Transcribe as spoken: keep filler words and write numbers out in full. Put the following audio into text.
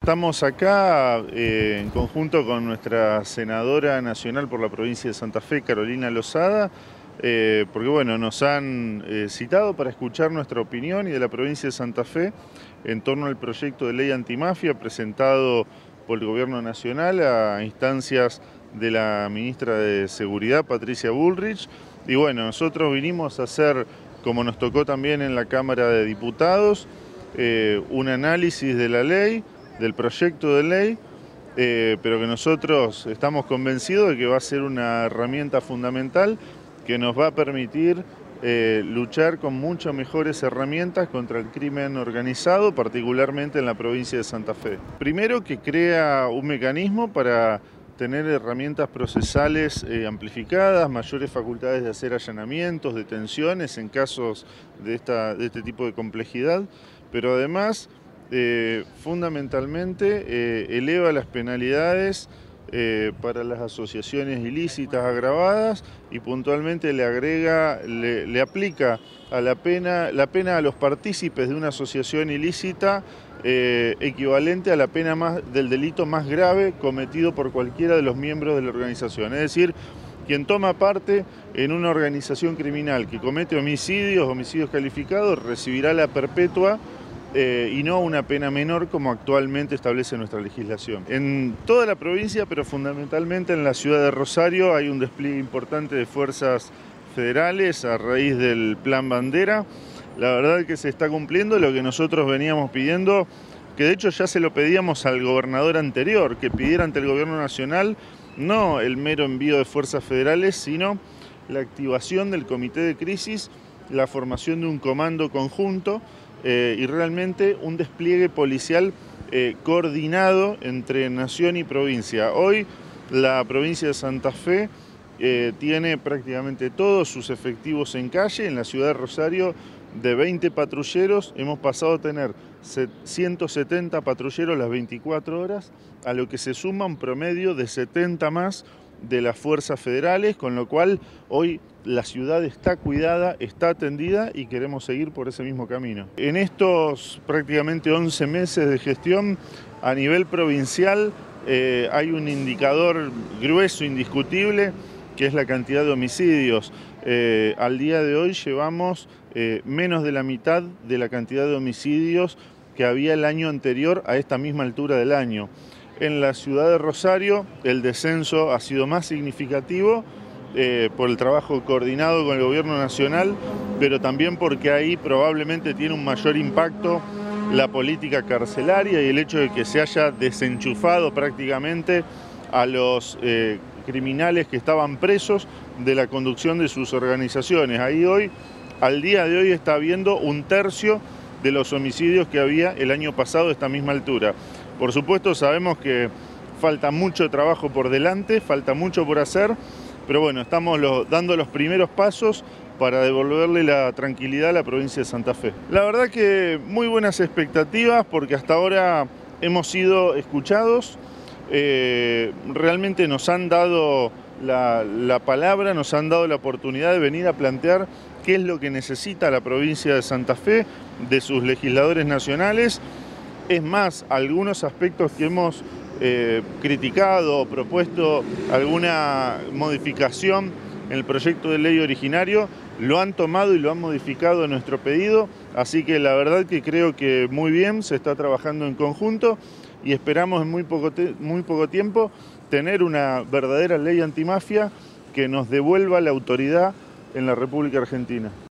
estamos acá eh, en conjunto con nuestra senadora nacional por la provincia de Santa Fe, Carolina Lozada, eh, porque bueno, nos han eh, citado para escuchar nuestra opinión y de la provincia de Santa Fe en torno al proyecto de ley antimafia presentado por el Gobierno Nacional a instancias de la ministra de Seguridad, Patricia Bullrich. Y bueno, nosotros vinimos a hacer, como nos tocó también en la Cámara de Diputados, eh, un análisis de la ley, del proyecto de ley, eh, pero que nosotros estamos convencidos de que va a ser una herramienta fundamental que nos va a permitir eh, luchar con muchas mejores herramientas contra el crimen organizado, particularmente en la provincia de Santa Fe. Primero, que crea un mecanismo para tener herramientas procesales eh, amplificadas, mayores facultades de hacer allanamientos, detenciones en casos de, esta, de este tipo de complejidad, pero además, eh, fundamentalmente, eh, eleva las penalidades eh, para las asociaciones ilícitas agravadas y puntualmente le agrega, le, le aplica a la pena, la pena a los partícipes de una asociación ilícita Eh, equivalente a la pena más, del delito más grave cometido por cualquiera de los miembros de la organización. Es decir, quien toma parte en una organización criminal que comete homicidios, homicidios calificados, recibirá la perpetua eh, y no una pena menor como actualmente establece nuestra legislación. En toda la provincia, pero fundamentalmente en la ciudad de Rosario, hay un despliegue importante de fuerzas federales a raíz del Plan Bandera. La verdad que se está cumpliendo lo que nosotros veníamos pidiendo, que de hecho ya se lo pedíamos al gobernador anterior, que pidiera ante el gobierno nacional no el mero envío de fuerzas federales, sino la activación del comité de crisis, la formación de un comando conjunto eh, y realmente un despliegue policial eh, coordinado entre nación y provincia. Hoy la provincia de Santa Fe eh, tiene prácticamente todos sus efectivos en calle. En la ciudad de Rosario, de veinte patrulleros hemos pasado a tener ciento setenta patrulleros las veinticuatro horas, a lo que se suma un promedio de setenta más de las fuerzas federales, con lo cual hoy la ciudad está cuidada, está atendida y queremos seguir por ese mismo camino. En estos prácticamente once meses de gestión a nivel provincial eh, hay un indicador grueso, indiscutible, que es la cantidad de homicidios. Eh, al día de hoy llevamos eh, menos de la mitad de la cantidad de homicidios que había el año anterior a esta misma altura del año. En la ciudad de Rosario el descenso ha sido más significativo eh, por el trabajo coordinado con el gobierno nacional, pero también porque ahí probablemente tiene un mayor impacto la política carcelaria y el hecho de que se haya desenchufado prácticamente a los eh, criminales que estaban presos de la conducción de sus organizaciones. Ahí hoy, al día de hoy, está habiendo un tercio de los homicidios que había el año pasado a esta misma altura. Por supuesto, sabemos que falta mucho trabajo por delante, falta mucho por hacer, pero bueno, estamos lo, dando los primeros pasos para devolverle la tranquilidad a la provincia de Santa Fe. La verdad que muy buenas expectativas porque hasta ahora hemos sido escuchados. Eh, realmente nos han dado la, la palabra, nos han dado la oportunidad de venir a plantear qué es lo que necesita la provincia de Santa Fe de sus legisladores nacionales. Es más, algunos aspectos que hemos eh, criticado o propuesto alguna modificación en el proyecto de ley originario, lo han tomado y lo han modificado en nuestro pedido, así que la verdad que creo que muy bien, se está trabajando en conjunto y esperamos en muy poco, muy poco tiempo tener una verdadera ley antimafia que nos devuelva la autoridad en la República Argentina.